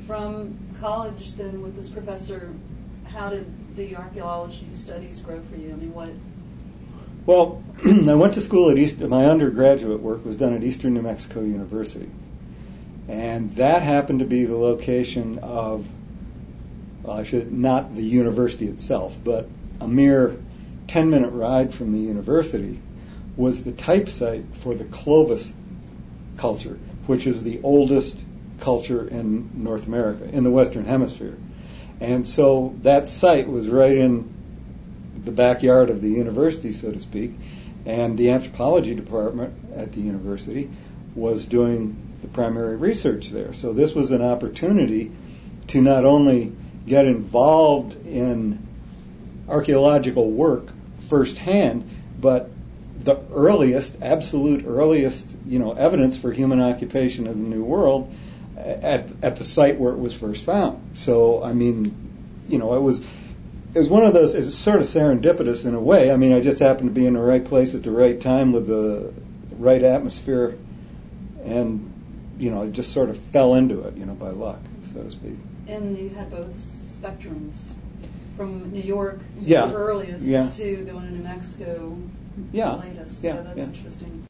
from college then with this professor, how did the archaeology studies grow for you? I mean, what? Well, I went to school at East. My undergraduate work was done at Eastern New Mexico University, and that happened to be the location of, well, not the university itself, but a mere 10-minute ride from the university was the type site for the Clovis culture, which is the oldest culture in North America, in the Western Hemisphere. And so that site was right in the backyard of the university, so to speak, and the anthropology department at the university was doing the primary research there. So this was an opportunity to not only get involved in archaeological work firsthand, but the absolute earliest, evidence for human occupation of the New World at the site where it was first found. So, I mean, it was one of those, it's sort of serendipitous in a way. I mean, I just happened to be in the right place at the right time with the right atmosphere, and, I just sort of fell into it, by luck, so to speak. And you had both spectrums, from New York, the earliest, to going to New Mexico, the latest. Yeah, so that's interesting.